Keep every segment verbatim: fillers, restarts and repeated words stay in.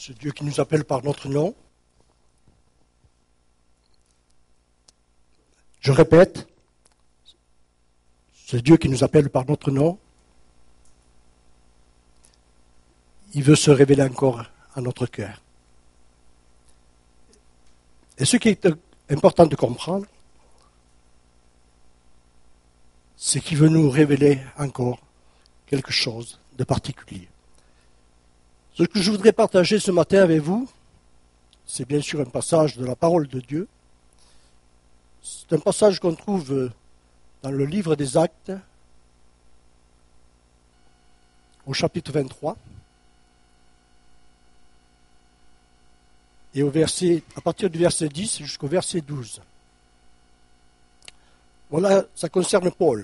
ce Dieu qui nous appelle par notre nom. Je répète, ce Dieu qui nous appelle par notre nom, il veut se révéler encore à notre cœur. Et ce qui est important de comprendre, c'est qu'il veut nous révéler encore quelque chose de particulier. Ce que je voudrais partager ce matin avec vous, c'est bien sûr un passage de la parole de Dieu. C'est un passage qu'on trouve dans le livre des Actes, au chapitre vingt-trois, et au verset, à partir du verset dix jusqu'au verset douze. Voilà, ça concerne Paul.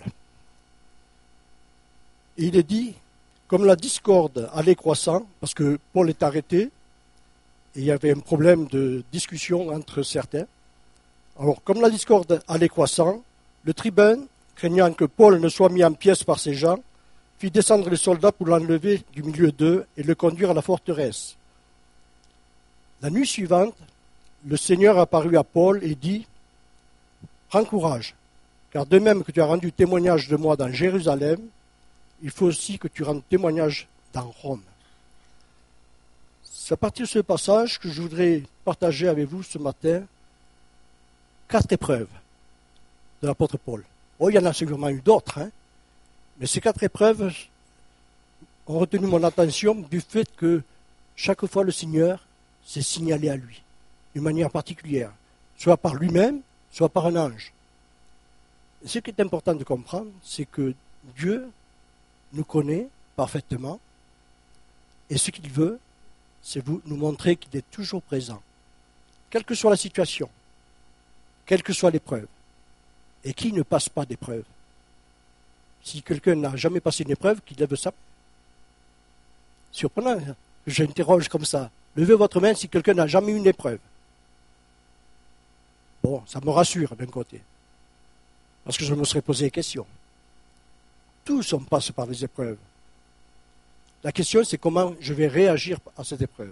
Et il est dit, comme la discorde allait croissant, parce que Paul est arrêté, et il y avait un problème de discussion entre certains. Alors, comme la discorde allait croissant, le tribun, craignant que Paul ne soit mis en pièces par ces gens, fit descendre les soldats pour l'enlever du milieu d'eux et le conduire à la forteresse. La nuit suivante, le Seigneur apparut à Paul et dit, « Prends courage, car de même que tu as rendu témoignage de moi dans Jérusalem, il faut aussi que tu rendes témoignage dans Rome. » C'est à partir de ce passage que je voudrais partager avec vous ce matin quatre épreuves de l'apôtre Paul. Oh, il y en a sûrement eu d'autres, hein, mais ces quatre épreuves ont retenu mon attention du fait que chaque fois le Seigneur s'est signalé à lui, d'une manière particulière, soit par lui-même, soit par un ange. Et ce qui est important de comprendre, c'est que Dieu nous connaît parfaitement, et ce qu'il veut, c'est vous nous montrer qu'il est toujours présent, quelle que soit la situation, quelle que soit l'épreuve. Et qui ne passe pas d'épreuve? Si quelqu'un n'a jamais passé une épreuve, qu'il lève sa main. Surprenant, hein? J'interroge comme ça. Levez votre main si quelqu'un n'a jamais eu une épreuve. Bon, ça me rassure d'un côté, parce que je me serais posé des questions. Tous on passe par des épreuves. La question, c'est comment je vais réagir à cette épreuve.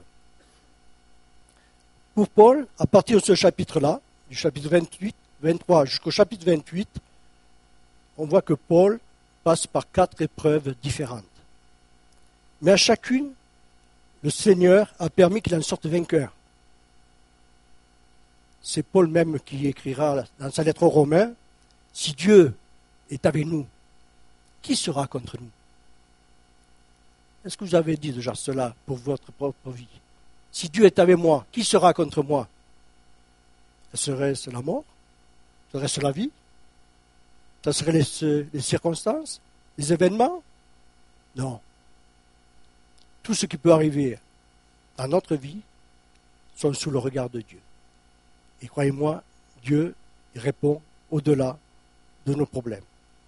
Pour Paul, à partir de ce chapitre-là, du chapitre vingt-huit, vingt-trois jusqu'au chapitre vingt-huit, on voit que Paul passe par quatre épreuves différentes. Mais à chacune, le Seigneur a permis qu'il en sorte vainqueur. C'est Paul même qui écrira dans sa lettre aux Romains, « Si Dieu est avec nous, qui sera contre nous ?» Est-ce que vous avez dit déjà cela pour votre propre vie? Si Dieu est avec moi, qui sera contre moi? Serait-ce la mort? Serait-ce la vie? Ça serait les, les circonstances? Les événements? Non. Tout ce qui peut arriver dans notre vie sont sous le regard de Dieu. Et croyez-moi, Dieu répond au-delà de nos problèmes.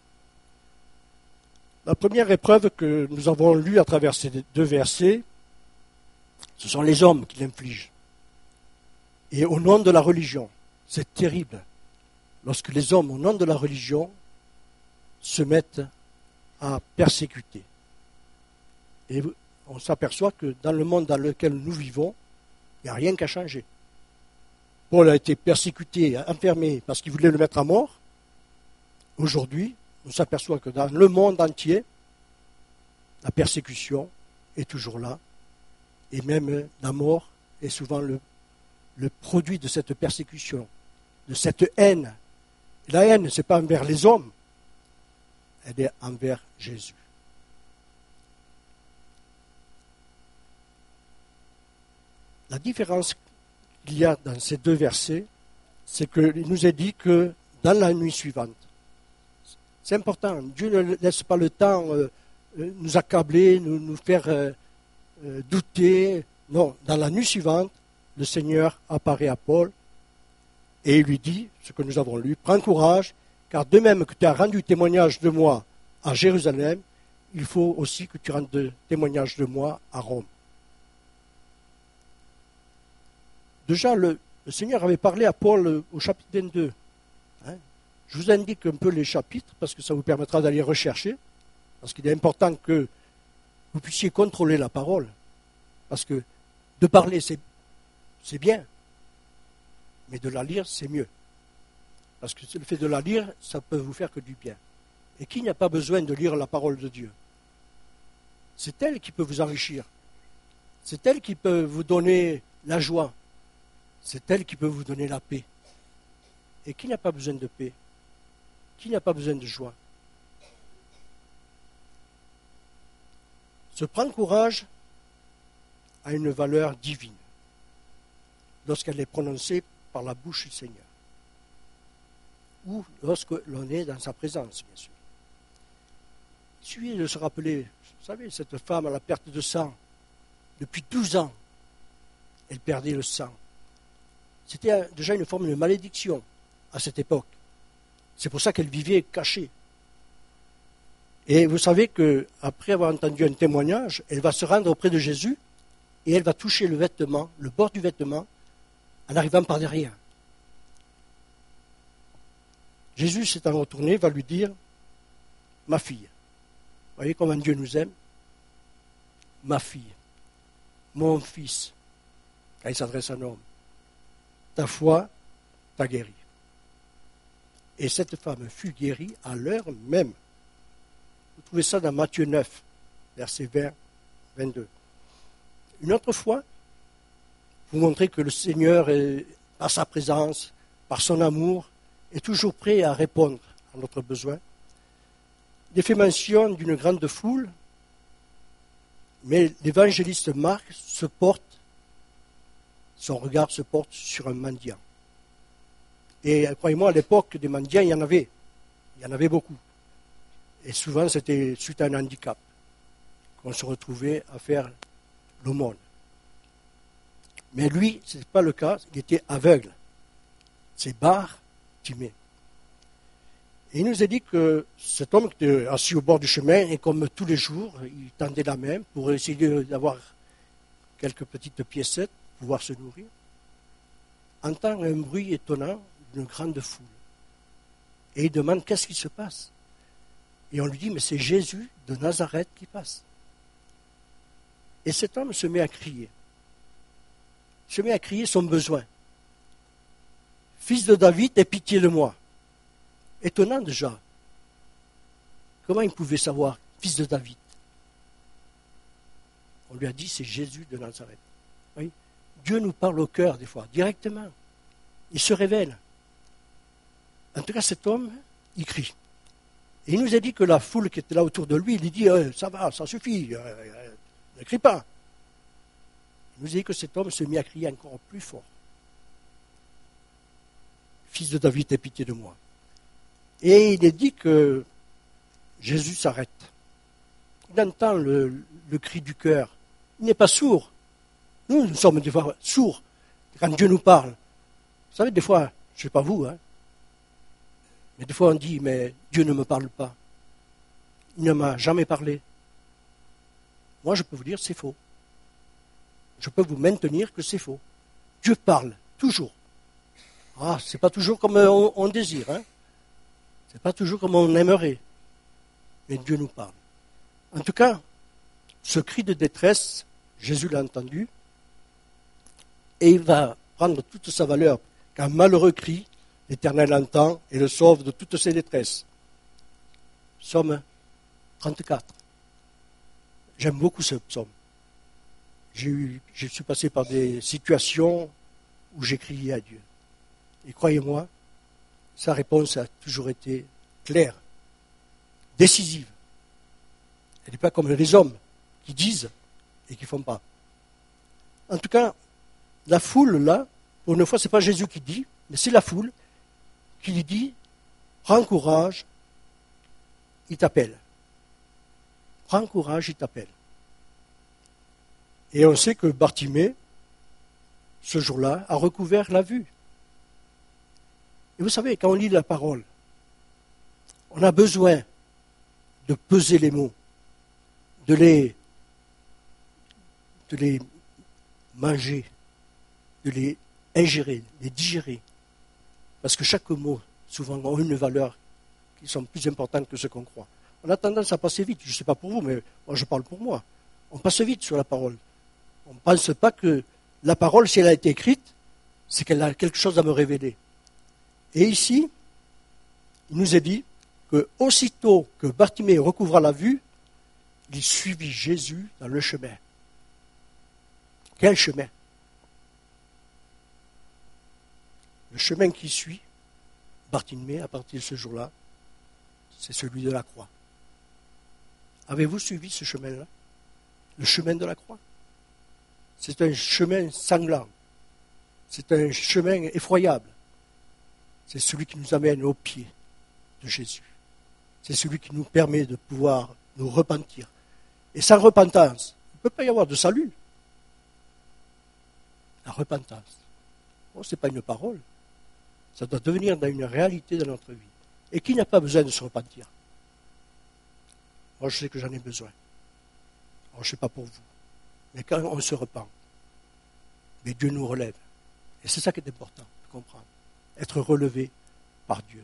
La première épreuve que nous avons lue à travers ces deux versets, ce sont les hommes qui l'infligent. Et au nom de la religion, c'est terrible lorsque les hommes, au nom de la religion, se mettent à persécuter. Et on s'aperçoit que dans le monde dans lequel nous vivons, il n'y a rien qu'à changer. Paul a été persécuté, enfermé parce qu'il voulait le mettre à mort. Aujourd'hui, on s'aperçoit que dans le monde entier, la persécution est toujours là. Et même la mort est souvent le, le produit de cette persécution, de cette haine. Et la haine, ce n'est pas envers les hommes, elle est envers Jésus. La différence qu'il y a dans ces deux versets, c'est qu'il nous est dit que dans la nuit suivante, c'est important, Dieu ne laisse pas le temps euh, nous accabler, nous, nous faire euh, euh, douter. Non, dans la nuit suivante, le Seigneur apparaît à Paul et il lui dit, ce que nous avons lu, « Prends courage, car de même que tu as rendu témoignage de moi à Jérusalem, il faut aussi que tu rendes témoignage de moi à Rome. » Déjà, le, le Seigneur avait parlé à Paul au chapitre vingt-deux. Hein? Je vous indique un peu les chapitres, parce que ça vous permettra d'aller rechercher, parce qu'il est important que vous puissiez contrôler la parole. Parce que De parler, c'est, c'est bien, mais de la lire, c'est mieux. Parce que le fait de la lire, ça peut vous faire que du bien. Et qui n'a pas besoin de lire la parole de Dieu? C'est elle qui peut vous enrichir. C'est elle qui peut vous donner la joie. C'est elle qui peut vous donner la paix. Et qui n'a pas besoin de paix? Qui n'a pas besoin de joie? Se prendre courage a une valeur divine lorsqu'elle est prononcée par la bouche du Seigneur. Ou lorsque l'on est dans sa présence, bien sûr. Il suffit de se rappeler, vous savez, cette femme à la perte de sang, depuis douze ans, elle perdait le sang. C'était déjà une forme de malédiction à cette époque. C'est pour ça qu'elle vivait cachée. Et vous savez qu'après avoir entendu un témoignage, elle va se rendre auprès de Jésus et elle va toucher le vêtement, le bord du vêtement, en arrivant par derrière. Jésus s'étant retourné va lui dire, « Ma fille, vous voyez comment Dieu nous aime? Ma fille, mon fils, quand il s'adresse à un homme, ta foi t'a guéri. » Et cette femme fut guérie à l'heure même. Vous trouvez ça dans Matthieu neuf, verset vingt, vingt-deux. Une autre fois, vous montrez que le Seigneur, est, par sa présence, par son amour, est toujours prêt à répondre à notre besoin. Il est fait mention d'une grande foule, mais l'évangéliste Marc se porte, son regard se porte sur un mendiant. Et croyez-moi, à l'époque des mendiants, il y en avait. Il y en avait beaucoup. Et souvent, c'était suite à un handicap qu'on se retrouvait à faire l'aumône. Mais lui, ce n'est pas le cas, il était aveugle. C'est Bartimée. Et il nous a dit que cet homme qui était assis au bord du chemin, et comme tous les jours, il tendait la main pour essayer d'avoir quelques petites piécettes, pour pouvoir se nourrir, entend un bruit étonnant d'une grande foule. Et il demande qu'est-ce qui se passe. Et on lui dit, mais c'est Jésus de Nazareth qui passe. Et cet homme se met à crier. Il se met à crier son besoin. Fils de David, aie pitié de moi. Étonnant déjà. Comment il pouvait savoir, fils de David? On lui a dit, c'est Jésus de Nazareth. Oui. Dieu nous parle au cœur des fois, directement. Il se révèle. En tout cas, cet homme, il crie. Et il nous a dit que la foule qui était là autour de lui, il lui dit, eh, ça va, ça suffit, euh, euh, ne crie pas. Il nous a dit que cet homme se mit à crier encore plus fort. Fils de David, aie pitié de moi. Et il est dit que Jésus s'arrête. Il entend le, le cri du cœur. Il n'est pas sourd. Nous, nous sommes des fois sourds quand Dieu nous parle. Vous savez, des fois, je ne sais pas vous, hein, mais des fois on dit, mais Dieu ne me parle pas. Il ne m'a jamais parlé. Moi, je peux vous dire, c'est faux. Je peux vous maintenir que c'est faux. Dieu parle, toujours. Ah, c'est pas toujours comme on, on désire, hein. C'est pas toujours comme on aimerait. Mais Dieu nous parle. En tout cas, ce cri de détresse, Jésus l'a entendu, et il va prendre toute sa valeur. Qu'un malheureux cri, l'Éternel entend et le sauve de toutes ses détresses. Psaume trente-quatre. J'aime beaucoup ce psaume. J'ai eu, je suis passé par des situations où j'ai crié à Dieu. Et croyez-moi, sa réponse a toujours été claire, décisive. Elle n'est pas comme les hommes qui disent et qui ne font pas. En tout cas, la foule, là, pour une fois, ce n'est pas Jésus qui dit, mais c'est la foule qui lui dit, prends courage, il t'appelle. Prends courage, il t'appelle. Et on sait que Bartimée, ce jour-là, a recouvert la vue. Et vous savez, quand on lit la parole, on a besoin de peser les mots, de les, de les manger, de les ingérer, les digérer. Parce que chaque mot, souvent, a une valeur qui sont plus importantes que ce qu'on croit. On a tendance à passer vite. Je ne sais pas pour vous, mais moi je parle pour moi. On passe vite sur la parole. On ne pense pas que la parole, si elle a été écrite, c'est qu'elle a quelque chose à me révéler. Et ici, il nous est dit que aussitôt que Bartimée recouvra la vue, il suivit Jésus dans le chemin. Quel chemin? Le chemin qui suit Bartimée à partir de ce jour-là, c'est celui de la croix. Avez-vous suivi ce chemin-là? Le chemin de la croix. C'est un chemin sanglant. C'est un chemin effroyable. C'est celui qui nous amène au pied de Jésus. C'est celui qui nous permet de pouvoir nous repentir. Et sans repentance, il ne peut pas y avoir de salut. La repentance. Oh, ce n'est pas une parole. Ça doit devenir une réalité dans notre vie. Et qui n'a pas besoin de se repentir? Moi, je sais que j'en ai besoin. Alors, je ne sais pas pour vous. Mais quand on se repent, mais Dieu nous relève. Et c'est ça qui est important de comprendre. Être relevé par Dieu.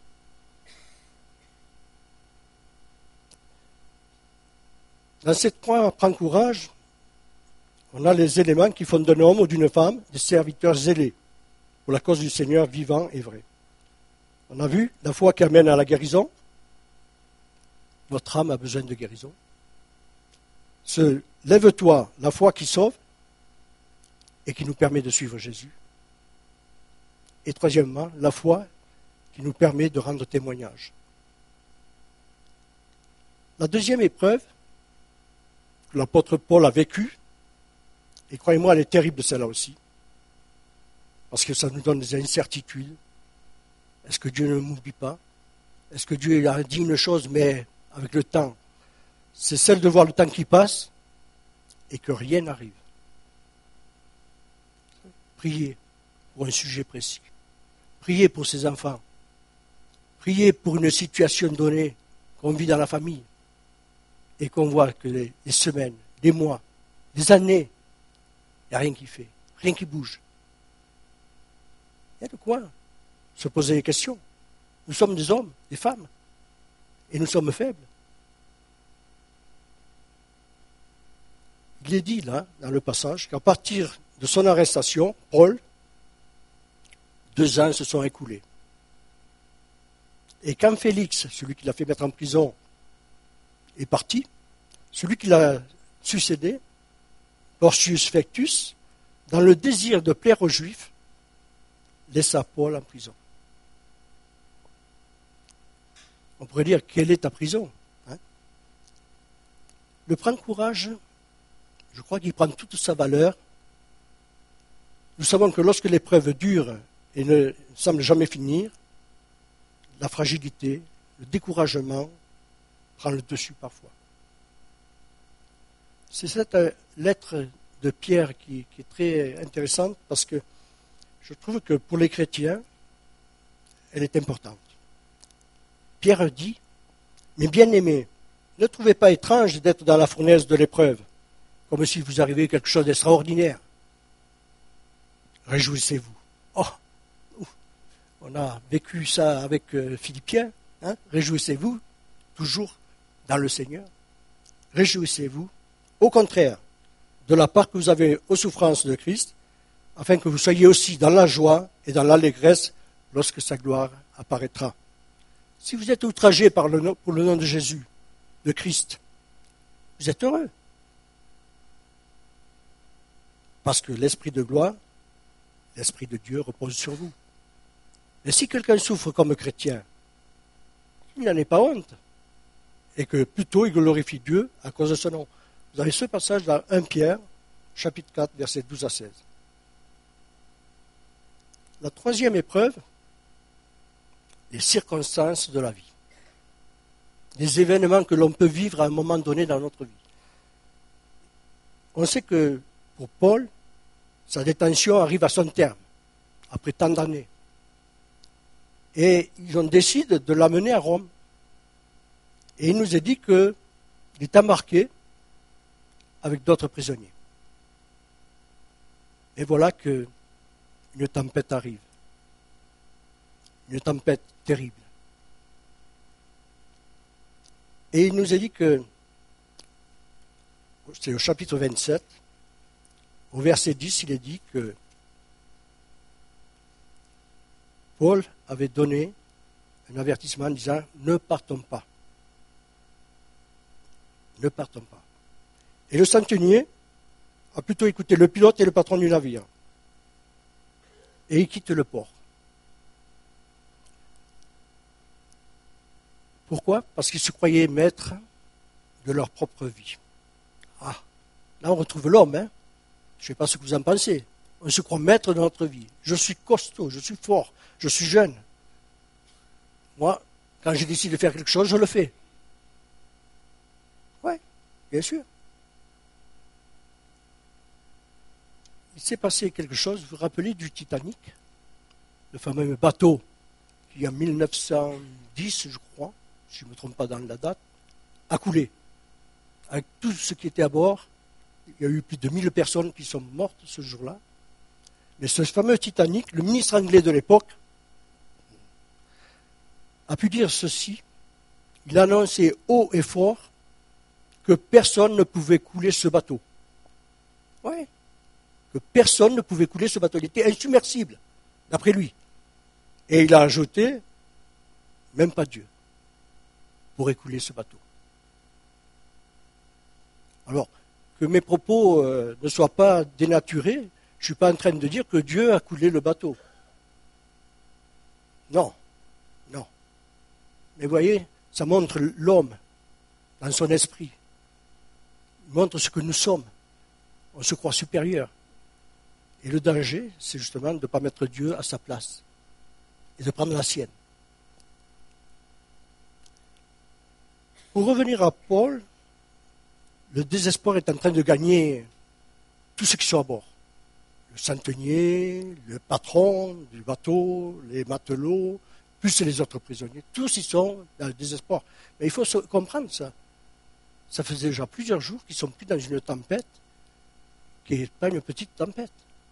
Dans cette croix, prends courage, on a les éléments qui font d'un homme ou d'une femme des serviteurs zélés pour la cause du Seigneur vivant et vrai. On a vu la foi qui amène à la guérison. Notre âme a besoin de guérison. Ce lève-toi, la foi qui sauve et qui nous permet de suivre Jésus. Et troisièmement, la foi qui nous permet de rendre témoignage. La deuxième épreuve que l'apôtre Paul a vécue, et croyez-moi, elle est terrible celle-là aussi, parce que ça nous donne des incertitudes. Est-ce que Dieu ne m'oublie pas? Est-ce que Dieu a dit une chose, mais avec le temps, c'est celle de voir le temps qui passe et que rien n'arrive. Priez pour un sujet précis. Priez pour ses enfants. Priez pour une situation donnée qu'on vit dans la famille et qu'on voit que les, les semaines, les mois, les années, il n'y a rien qui fait, rien qui bouge. Il y a de quoi se poser des questions. Nous sommes des hommes, des femmes, et nous sommes faibles. Il est dit là, dans le passage, qu'à partir de son arrestation, Paul, deux ans se sont écoulés. Et quand Félix, celui qui l'a fait mettre en prison, est parti, celui qui l'a succédé, Porcius Festus, dans le désir de plaire aux Juifs, laissa Paul en prison. On pourrait dire, quelle est ta prison, hein? Le prendre courage, je crois qu'il prend toute sa valeur. Nous savons que lorsque l'épreuve dure et ne semble jamais finir, la fragilité, le découragement prend le dessus parfois. C'est cette lettre de Pierre qui, qui est très intéressante parce que je trouve que pour les chrétiens, elle est importante. Pierre dit, « Mes bien-aimés, ne trouvez pas étrange d'être dans la fournaise de l'épreuve, comme si vous arrivait quelque chose d'extraordinaire. Réjouissez-vous. » Oh, on a vécu ça avec euh, Philippiens. Hein? Réjouissez-vous, toujours dans le Seigneur. Réjouissez-vous, au contraire, de la part que vous avez aux souffrances de Christ, afin que vous soyez aussi dans la joie et dans l'allégresse lorsque sa gloire apparaîtra. Si vous êtes outragé par le nom, pour le nom de Jésus, de Christ, vous êtes heureux. Parce que l'Esprit de gloire, l'Esprit de Dieu repose sur vous. Et si quelqu'un souffre comme chrétien, il n'en est pas honte. Et que plutôt il glorifie Dieu à cause de son nom. Vous avez ce passage dans premier Pierre, chapitre quatre, versets douze à seize. La troisième épreuve, les circonstances de la vie. Les événements que l'on peut vivre à un moment donné dans notre vie. On sait que pour Paul, sa détention arrive à son terme, après tant d'années. Et ils ont décidé de l'amener à Rome. Et il nous est dit qu'il est embarqué avec d'autres prisonniers. Et voilà qu'une tempête arrive. Une tempête terrible. Et il nous est dit que, c'est au chapitre vingt-sept, Au verset dix, il est dit que Paul avait donné un avertissement en disant « Ne partons pas. Ne partons pas. » Et le centenier a plutôt écouté le pilote et le patron du navire. Et il quitte le port. Pourquoi ? Parce qu'ils se croyaient maîtres de leur propre vie. Ah, là on retrouve l'homme, hein. Je ne sais pas ce que vous en pensez. On se croit maître de notre vie. Je suis costaud, je suis fort, je suis jeune. Moi, quand j'ai décidé de faire quelque chose, je le fais. Oui, bien sûr. Il s'est passé quelque chose, vous vous rappelez du Titanic, le fameux bateau qui en mille neuf cent dix, je crois, si je ne me trompe pas dans la date, a coulé. Avec tout ce qui était à bord, il y a eu plus de mille personnes qui sont mortes ce jour-là. Mais ce fameux Titanic, le ministre anglais de l'époque a pu dire ceci. Il a annoncé haut et fort que personne ne pouvait couler ce bateau. Oui, que personne ne pouvait couler ce bateau. Il était insubmersible, d'après lui. Et il a ajouté, même pas Dieu pourrait couler ce bateau. Alors, que mes propos euh, ne soient pas dénaturés, je ne suis pas en train de dire que Dieu a coulé le bateau. Non, non. Mais voyez, ça montre l'homme dans son esprit. Il montre ce que nous sommes. On se croit supérieur. Et le danger, c'est justement de ne pas mettre Dieu à sa place et de prendre la sienne. Pour revenir à Paul, le désespoir est en train de gagner tous ceux qui sont à bord. Le centenier, le patron du bateau, les matelots, plus les autres prisonniers. Tous ils sont dans le désespoir. Mais il faut comprendre ça. Ça faisait déjà plusieurs jours qu'ils sont pris dans une tempête qui n'est pas une petite tempête.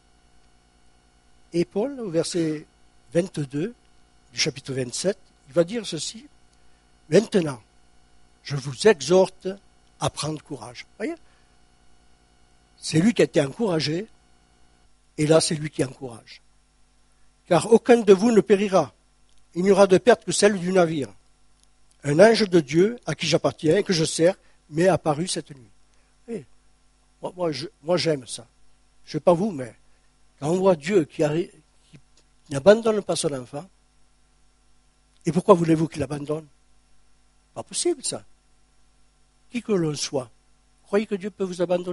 Et Paul, au verset vingt-deux du chapitre vingt-sept, il va dire ceci. Maintenant, je vous exhorte à prendre courage. Voyez ? C'est lui qui a été encouragé, et là c'est lui qui encourage. Car aucun de vous ne périra. Il n'y aura de perte que celle du navire. Un ange de Dieu, à qui j'appartiens et que je sers, m'est apparu cette nuit. Et moi, moi, je, moi j'aime ça. Je ne sais pas vous, mais quand on voit Dieu qui, arrive, qui n'abandonne pas son enfant, et pourquoi voulez-vous qu'il abandonne ? Pas possible ça. Qui que l'on soit, croyez que Dieu peut vous abandonner ?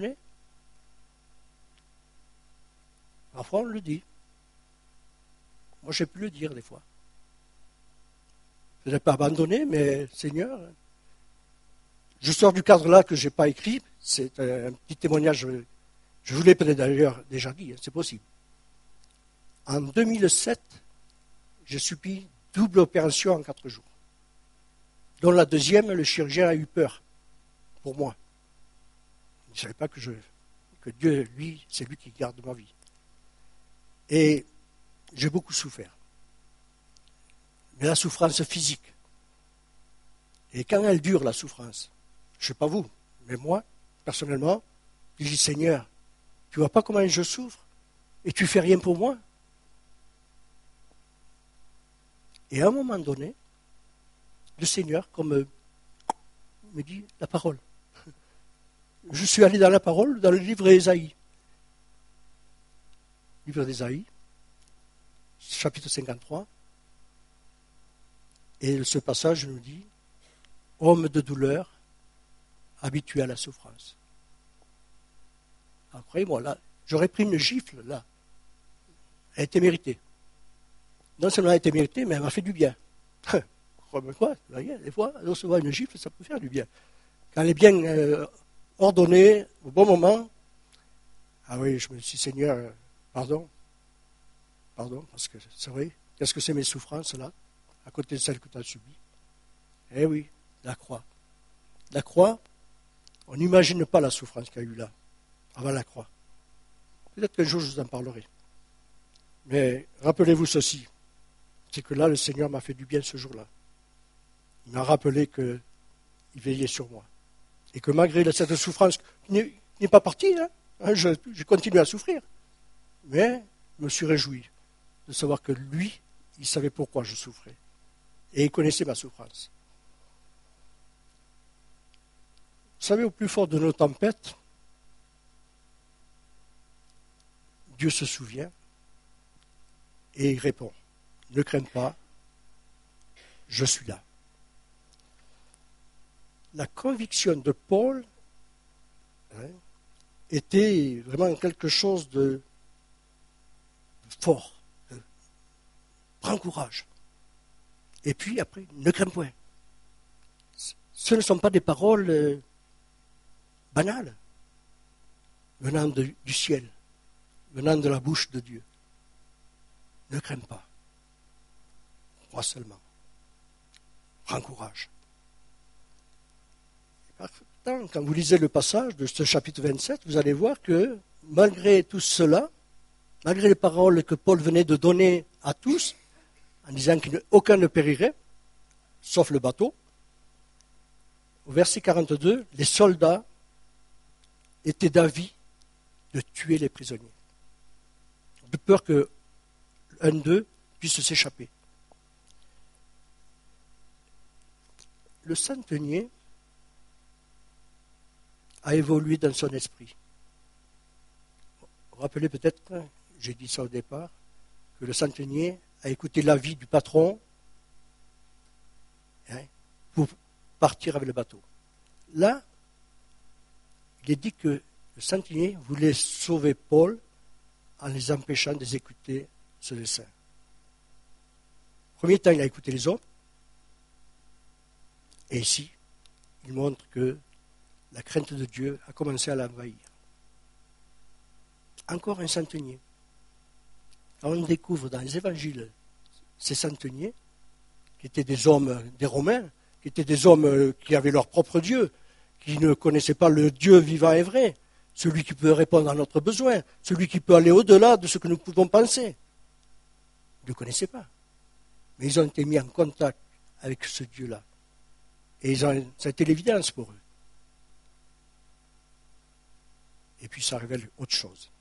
Parfois on le dit. Moi j'ai pu le dire des fois. Je n'ai pas abandonné, mais Seigneur, je sors du cadre là que je n'ai pas écrit, c'est un petit témoignage, je vous l'ai peut-être d'ailleurs déjà dit, c'est possible. En deux mille sept, j'ai subi double opération en quatre jours, dont la deuxième, le chirurgien a eu peur pour moi. Il ne savait pas que, je, que Dieu, lui, c'est lui qui garde ma vie. Et j'ai beaucoup souffert. Mais la souffrance physique. Et quand elle dure, la souffrance, je ne sais pas vous, mais moi, personnellement, je dis, Seigneur, tu ne vois pas comment je souffre et tu ne fais rien pour moi. Et à un moment donné, le Seigneur, comme me dit la parole, je suis allé dans la parole, dans le livre d'Ésaïe. Livre d'Ésaïe, chapitre cinquante-trois. Et ce passage nous dit, homme de douleur, habitué à la souffrance. Alors, croyez-moi, là, j'aurais pris une gifle, là. Elle était méritée. Non seulement elle a été méritée, mais elle m'a fait du bien. Comme quoi, des fois, recevoir une gifle, ça peut faire du bien. Quand elle est bien euh, ordonnée, au bon moment, ah oui, je me suis dit, Seigneur, euh, pardon, pardon, parce que c'est vrai, qu'est-ce que c'est mes souffrances, là, à côté de celles que tu as subies? Eh oui, la croix. La croix, on n'imagine pas la souffrance qu'il y a eu là, avant la croix. Peut-être qu'un jour je vous en parlerai. Mais rappelez-vous ceci, c'est que là, le Seigneur m'a fait du bien ce jour-là. Il m'a rappelé qu'il veillait sur moi. Et que malgré cette souffrance qui n'est pas partie, hein, Hein, je- J'ai continué à souffrir. Mais je me suis réjoui de savoir que lui, il savait pourquoi je souffrais. Et il connaissait ma souffrance. Vous savez, au plus fort de nos tempêtes, Dieu se souvient et il répond. Ne crains pas, je suis là. La conviction de Paul hein, était vraiment quelque chose de fort. Prends courage. Et puis après, ne crains point. Ce ne sont pas des paroles euh, banales, venant de- du ciel, venant de la bouche de Dieu. Ne crains pas. Crois seulement. Prends courage. Pourtant, quand vous lisez le passage de ce chapitre vingt-sept, vous allez voir que malgré tout cela, malgré les paroles que Paul venait de donner à tous, en disant qu'aucun ne périrait, sauf le bateau, au verset quarante-deux, les soldats étaient d'avis de tuer les prisonniers, de peur que un d'eux puisse s'échapper. Le centenier a évolué dans son esprit. Vous vous rappelez peut-être, j'ai dit ça au départ, que le centenier a écouté l'avis du patron hein, pour partir avec le bateau. Là, il est dit que le centenier voulait sauver Paul en les empêchant d'exécuter ce dessein. Premier temps, il a écouté les hommes. Et ici, il montre que la crainte de Dieu a commencé à l'envahir. Encore un centenier. Quand on découvre dans les évangiles ces centeniers, qui étaient des hommes, des Romains, qui étaient des hommes qui avaient leur propre Dieu, qui ne connaissaient pas le Dieu vivant et vrai, celui qui peut répondre à notre besoin, celui qui peut aller au-delà de ce que nous pouvons penser. Ils ne le connaissaient pas. Mais ils ont été mis en contact avec ce Dieu-là. Et ils ont, ça a été l'évidence pour eux. Et puis ça révèle autre chose.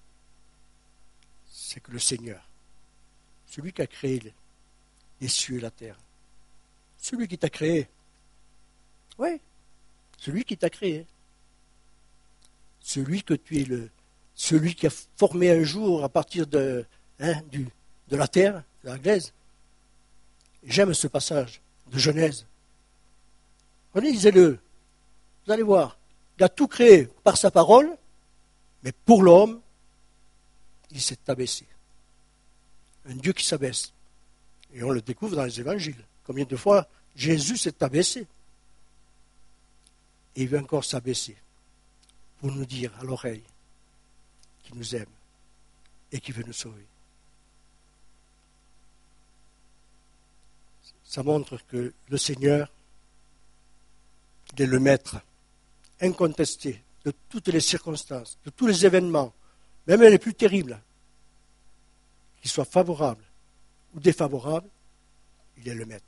C'est que le Seigneur, celui qui a créé les cieux et la terre, celui qui t'a créé, oui, celui qui t'a créé, celui que tu es le, celui qui a formé un jour à partir de, hein, du, de la terre, de la glaise. J'aime ce passage de Genèse. Relisez-le, vous allez voir. Il a tout créé par sa parole, mais pour l'homme, il s'est abaissé. Un Dieu qui s'abaisse. Et on le découvre dans les évangiles. Combien de fois Jésus s'est abaissé. Et il veut encore s'abaisser pour nous dire à l'oreille qu'il nous aime et qu'il veut nous sauver. Ça montre que le Seigneur, il est le maître incontesté de toutes les circonstances, de tous les événements, même les plus terribles, qu'ils soient favorables ou défavorables, il est le maître.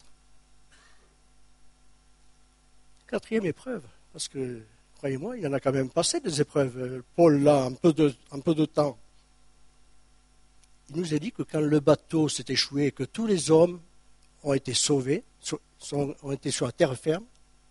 Quatrième épreuve, parce que, croyez-moi, il en a quand même passé des épreuves. Paul, là, un peu de, un peu de temps. Il nous a dit que quand le bateau s'est échoué, que tous les hommes ont été sauvés, sont, ont été sur la terre ferme,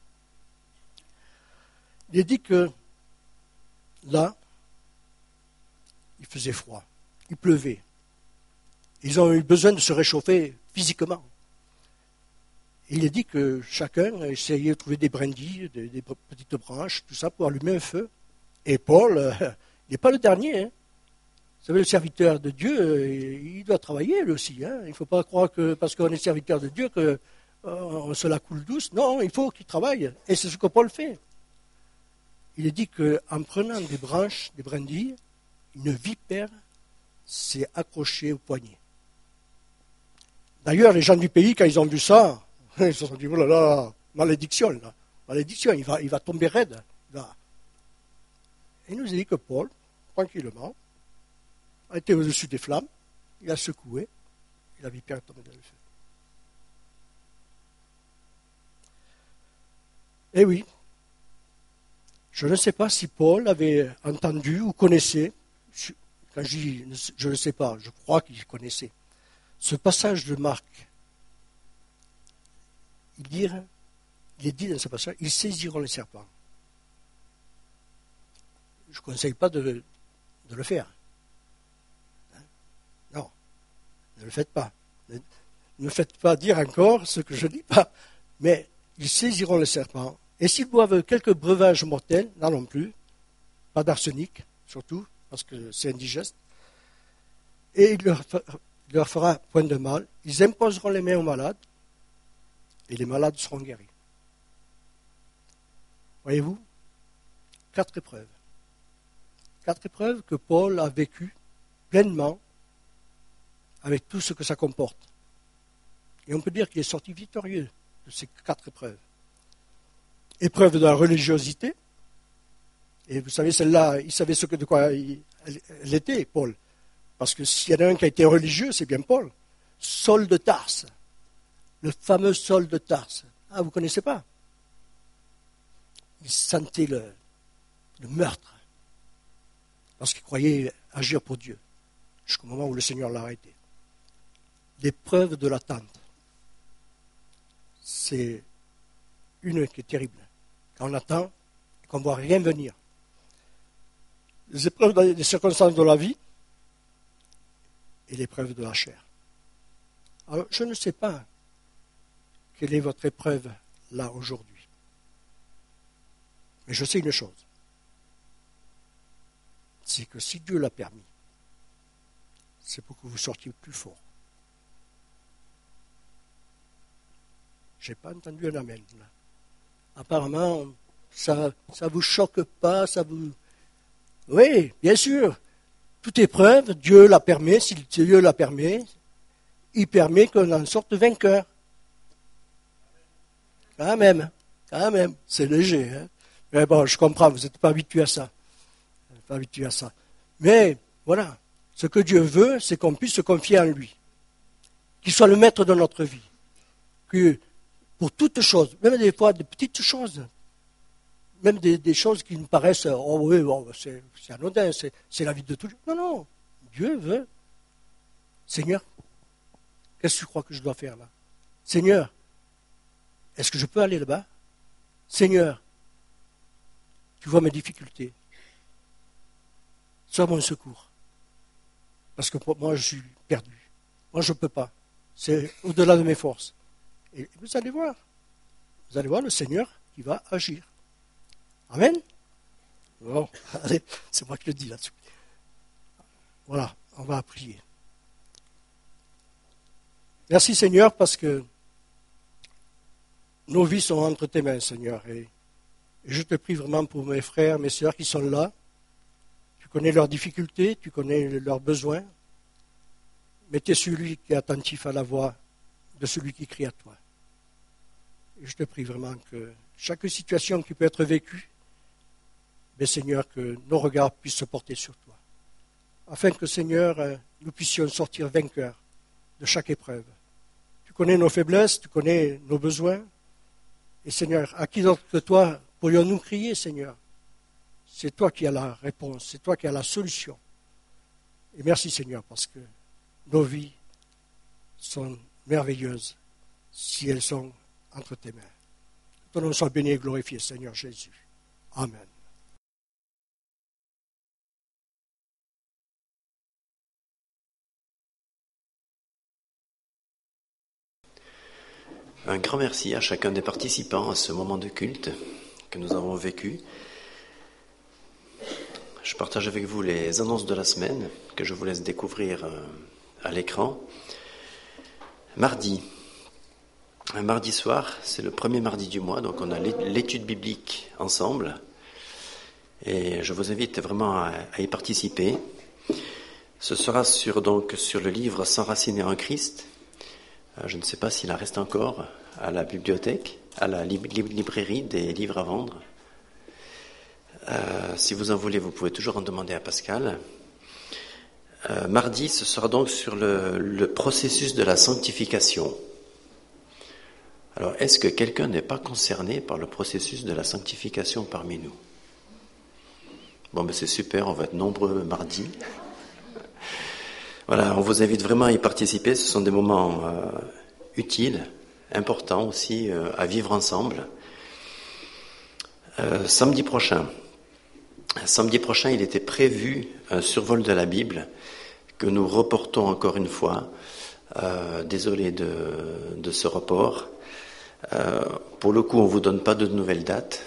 il est dit que là, il faisait froid, il pleuvait. Ils ont eu besoin de se réchauffer physiquement. Et il est dit que chacun essayait de trouver des brindilles, des, des petites branches, tout ça pour allumer un feu. Et Paul, euh, il n'est pas le dernier. Hein. Vous savez, le serviteur de Dieu, euh, il doit travailler lui aussi. Hein. Il ne faut pas croire que parce qu'on est serviteur de Dieu qu'on euh, se la coule douce. Non, il faut qu'il travaille. Et c'est ce que Paul fait. Il est dit qu'en prenant des branches, des brindilles, une vipère s'est accrochée au poignet. D'ailleurs, les gens du pays, quand ils ont vu ça, ils se sont dit, oh là là, malédiction, là. Malédiction, il va, il va tomber raide. Il va. Et il nous a dit que Paul, tranquillement, a été au-dessus des flammes, il a secoué, et la vipère est tombée dans le feu. Et oui, Je ne sais pas si Paul avait entendu ou connaissait, quand je dis je ne sais pas, je crois qu'il connaissait, ce passage de Marc. Il dit, il est dit dans ce passage, ils saisiront les serpents. Je ne conseille pas de, de le faire. Non, ne le faites pas. Ne, ne me faites pas dire encore ce que je ne dis pas. Mais ils saisiront les serpents. Et s'ils boivent quelques breuvages mortels, non non plus, pas d'arsenic, surtout, parce que c'est indigeste, et il leur, il leur fera point de mal, ils imposeront les mains aux malades, et les malades seront guéris. Voyez-vous, quatre épreuves. Quatre épreuves que Paul a vécues pleinement, avec tout ce que ça comporte. Et on peut dire qu'il est sorti victorieux de ces quatre épreuves. Épreuve de la religiosité. Et vous savez, celle-là, il savait ce que, de quoi il, elle, elle était, Paul. Parce que s'il y en a un qui a été religieux, c'est bien Paul. Saul de Tarse. Le fameux Saul de Tarse. Ah, vous ne connaissez pas? Il sentait le, le meurtre. Parce qu'il croyait agir pour Dieu. Jusqu'au moment où le Seigneur l'a arrêté. L'épreuve de l'attente. C'est une qui est terrible. Quand on attend et qu'on ne voit rien venir. Les épreuves des circonstances de la vie et l'épreuve de la chair. Alors, je ne sais pas quelle est votre épreuve là aujourd'hui. Mais je sais une chose. C'est que si Dieu l'a permis, c'est pour que vous sortiez plus fort. Je n'ai pas entendu un amen là. Apparemment, ça ne vous choque pas, ça vous... Oui, bien sûr. Toute épreuve, Dieu la permet, si Dieu la permet, il permet qu'on en sorte vainqueur. Quand même, quand même, c'est léger. Hein. Mais bon, je comprends, vous n'êtes pas habitué à ça. Vous n'êtes pas habitué à ça. Mais, voilà, ce que Dieu veut, c'est qu'on puisse se confier en lui. Qu'il soit le maître de notre vie. Que pour toutes choses, même des fois des petites choses, même des, des choses qui nous paraissent, oh oui, oh, c'est, c'est anodin, c'est, c'est la vie de tout le monde. Non, non, Dieu veut. Seigneur, qu'est-ce que tu crois que je dois faire là? Seigneur, est-ce que je peux aller là-bas? Seigneur, tu vois mes difficultés. Sois mon secours. Parce que pour moi, je suis perdu. Moi, je ne peux pas. C'est au-delà de mes forces. Et vous allez voir. Vous allez voir le Seigneur qui va agir. Amen. Bon, allez, c'est moi qui le dis là-dessus. Voilà, on va prier. Merci Seigneur parce que nos vies sont entre tes mains, Seigneur. Et, et je te prie vraiment pour mes frères, mes sœurs qui sont là. Tu connais leurs difficultés, tu connais leurs besoins. Mais tu es celui qui est attentif à la voix de celui qui crie à toi. Et je te prie vraiment que chaque situation qui peut être vécue, mais Seigneur, que nos regards puissent se porter sur toi. Afin que, Seigneur, nous puissions sortir vainqueurs de chaque épreuve. Tu connais nos faiblesses, tu connais nos besoins. Et Seigneur, à qui d'autre que toi pourrions-nous crier, Seigneur? C'est toi qui as la réponse, c'est toi qui as la solution. Et merci, Seigneur, parce que nos vies sont merveilleuses si elles sont entre tes mains. Que ton nom soit béni et glorifié, Seigneur Jésus. Amen. Un grand merci à chacun des participants à ce moment de culte que nous avons vécu. Je partage avec vous les annonces de la semaine que je vous laisse découvrir à l'écran. Mardi, un mardi soir, c'est le premier mardi du mois, donc on a l'étude biblique ensemble. Et je vous invite vraiment à, à y participer. Ce sera sur, donc, sur le livre S'enraciner en Christ. Je ne sais pas s'il en reste encore à la bibliothèque, à la lib- librairie des livres à vendre. Euh, si vous en voulez, vous pouvez toujours en demander à Pascal. Euh, mardi, ce sera donc sur le, le processus de la sanctification. Alors, est-ce que quelqu'un n'est pas concerné par le processus de la sanctification parmi nous? Bon, ben c'est super, on va être nombreux mardi. Voilà, on vous invite vraiment à y participer. Ce sont des moments euh, utiles, importants aussi, euh, à vivre ensemble. Euh, samedi prochain, samedi prochain, il était prévu un survol de la Bible que nous reportons encore une fois. Euh, désolé de, de ce report. Euh, pour le coup, on ne vous donne pas de nouvelles dates.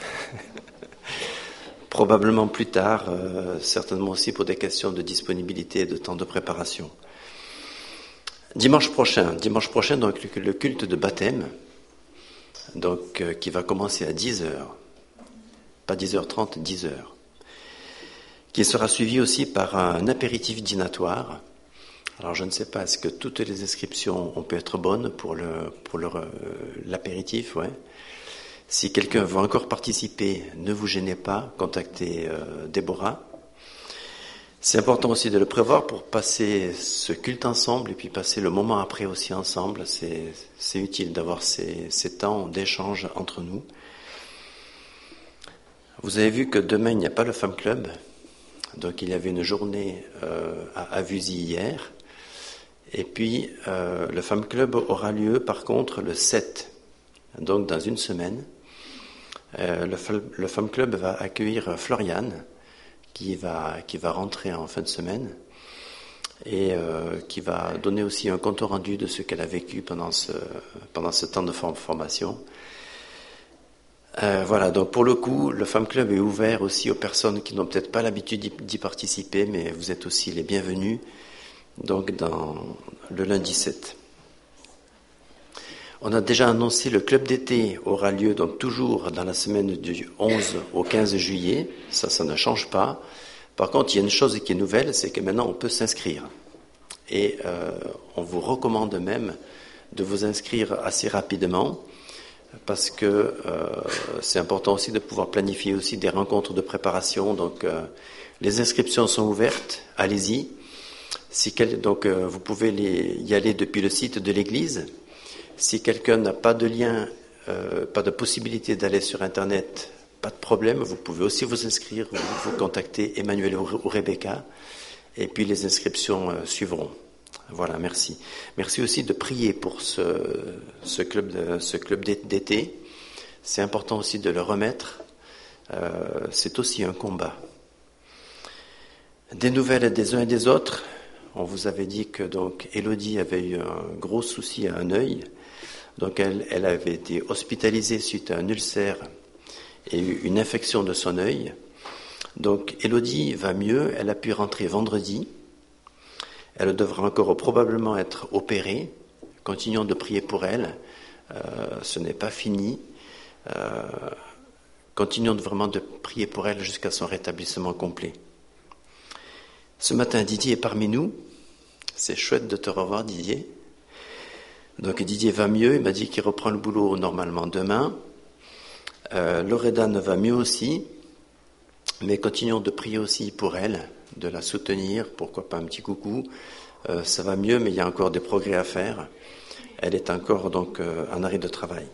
Probablement plus tard, euh, certainement aussi pour des questions de disponibilité et de temps de préparation. Dimanche prochain, dimanche prochain, donc le culte de baptême, donc euh, qui va commencer à dix heures, pas dix heures trente, dix heures, qui sera suivi aussi par un apéritif dînatoire. Alors je ne sais pas, est-ce que toutes les inscriptions ont pu être bonnes pour le pour le, euh, l'apéritif, ouais. Si quelqu'un veut encore participer, ne vous gênez pas, contactez euh, Déborah. C'est important aussi de le prévoir pour passer ce culte ensemble et puis passer le moment après aussi ensemble. C'est, c'est utile d'avoir ces, ces temps d'échange entre nous. Vous avez vu que demain, il n'y a pas le Femme Club. Donc il y avait une journée euh, à Avusy hier. Et puis euh, le Femme Club aura lieu par contre le sept, donc dans une semaine. Euh, le, le Femme Club va accueillir Floriane, qui va, qui va rentrer en fin de semaine et euh, qui va donner aussi un compte rendu de ce qu'elle a vécu pendant ce, pendant ce temps de formation. Euh, voilà, donc pour le coup, le Femme Club est ouvert aussi aux personnes qui n'ont peut-être pas l'habitude d'y, d'y participer, mais vous êtes aussi les bienvenus, donc dans le lundi sept. On a déjà annoncé le club d'été aura lieu donc toujours dans la semaine du onze au quinze juillet. Ça, ça ne change pas. Par contre, il y a une chose qui est nouvelle, c'est que maintenant on peut s'inscrire. Et euh, on vous recommande même de vous inscrire assez rapidement parce que euh, c'est important aussi de pouvoir planifier aussi des rencontres de préparation. Donc euh, les inscriptions sont ouvertes, allez-y. Si quel, donc euh, vous pouvez les, y aller depuis le site de l'église. Si quelqu'un n'a pas de lien, euh, pas de possibilité d'aller sur Internet, pas de problème, vous pouvez aussi vous inscrire, vous, vous contacter Emmanuel ou Rebecca, et puis les inscriptions euh, suivront. Voilà, merci. Merci aussi de prier pour ce, ce club, de, ce club d'été. C'est important aussi de le remettre. Euh, c'est aussi un combat. Des nouvelles des uns et des autres. On vous avait dit que donc Élodie avait eu un gros souci à un œil. Donc elle, elle avait été hospitalisée suite à un ulcère et eu une infection de son œil. Donc Élodie va mieux, elle a pu rentrer vendredi. Elle devra encore probablement être opérée. Continuons de prier pour elle. Euh, ce n'est pas fini. Euh, continuons vraiment de prier pour elle jusqu'à son rétablissement complet. Ce matin, Didier est parmi nous. C'est chouette de te revoir, Didier. Donc Didier va mieux, il m'a dit qu'il reprend le boulot normalement demain. Euh, Loredane va mieux aussi, mais continuons de prier aussi pour elle, de la soutenir, pourquoi pas un petit coucou. Euh, ça va mieux, mais il y a encore des progrès à faire. Elle est encore donc euh, en arrêt de travail.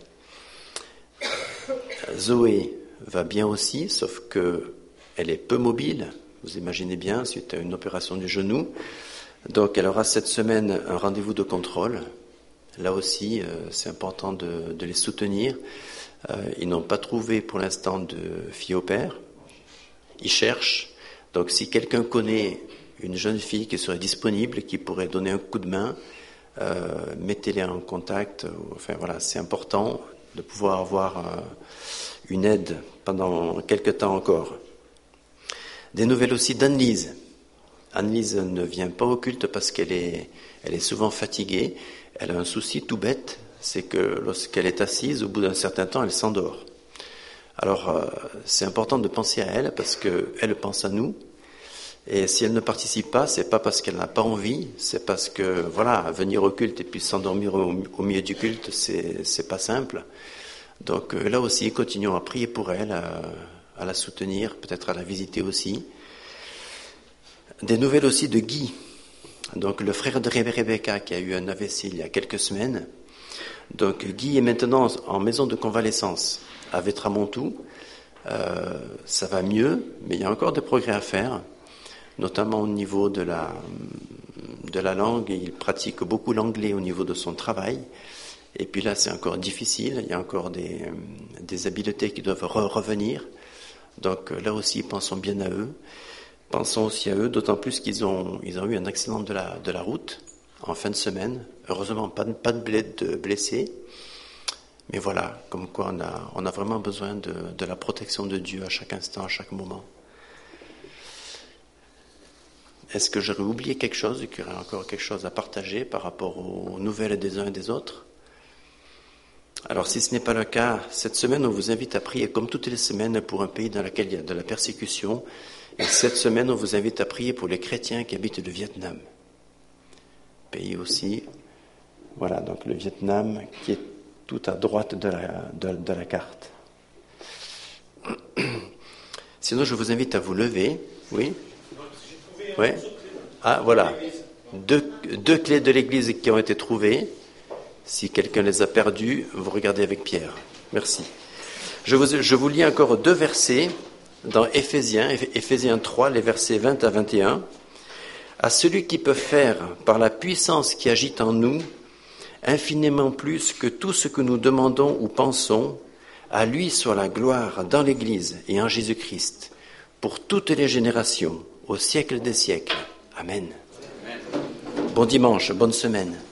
Zoé va bien aussi, sauf que elle est peu mobile, vous imaginez bien, suite à une opération du genou. Donc elle aura cette semaine un rendez-vous de contrôle. Là aussi, euh, c'est important de, de les soutenir. Euh, ils n'ont pas trouvé pour l'instant de fille au père. Ils cherchent. Donc si quelqu'un connaît une jeune fille qui serait disponible, qui pourrait donner un coup de main, euh, mettez-les en contact. Enfin voilà, c'est important de pouvoir avoir euh, une aide pendant quelques temps encore. Des nouvelles aussi d'Anne-Lise. Anne-Lise ne vient pas au culte parce qu'elle est, elle est souvent fatiguée. Elle a un souci tout bête, c'est que lorsqu'elle est assise, au bout d'un certain temps, elle s'endort. Alors, euh, c'est important de penser à elle parce qu'elle pense à nous. Et si elle ne participe pas, c'est pas parce qu'elle n'a pas envie, c'est parce que, voilà, venir au culte et puis s'endormir au, au milieu du culte, c'est, c'est pas simple. Donc euh, là aussi, continuons à prier pour elle, à, à la soutenir, peut-être à la visiter aussi. Des nouvelles aussi de Guy. Donc le frère de Rebecca qui a eu un A V C il y a quelques semaines. Donc Guy est maintenant en maison de convalescence à Vétramontou. Euh, ça va mieux, mais il y a encore des progrès à faire, notamment au niveau de la, de la langue. Il pratique beaucoup l'anglais au niveau de son travail. Et puis là, c'est encore difficile. Il y a encore des, des habiletés qui doivent re- revenir. Donc là aussi, pensons bien à eux. Pensons aussi à eux, d'autant plus qu'ils ont, ils ont eu un accident de la, de la route en fin de semaine. Heureusement, pas de, pas de blessés. Mais voilà, comme quoi on a, on a vraiment besoin de, de la protection de Dieu à chaque instant, à chaque moment. Est-ce que j'aurais oublié quelque chose, qu'il y aurait encore quelque chose à partager par rapport aux nouvelles des uns et des autres? Alors si ce n'est pas le cas, cette semaine on vous invite à prier comme toutes les semaines pour un pays dans lequel il y a de la persécution. Et cette semaine on vous invite à prier pour les chrétiens qui habitent le Vietnam. Pays aussi, voilà, donc le Vietnam qui est tout à droite de la, de, de la carte. Sinon je vous invite à vous lever, oui? Oui. Ah voilà, deux, deux clés de l'église qui ont été trouvées. Si quelqu'un les a perdues, vous regardez avec Pierre. Merci. Je vous, je vous lis encore deux versets dans Éphésiens, Éphésiens trois, les versets vingt à vingt et un. À celui qui peut faire, par la puissance qui agit en nous, infiniment plus que tout ce que nous demandons ou pensons, à lui soit la gloire dans l'Église et en Jésus-Christ, pour toutes les générations, au siècle des siècles. Amen. Bon dimanche, bonne semaine.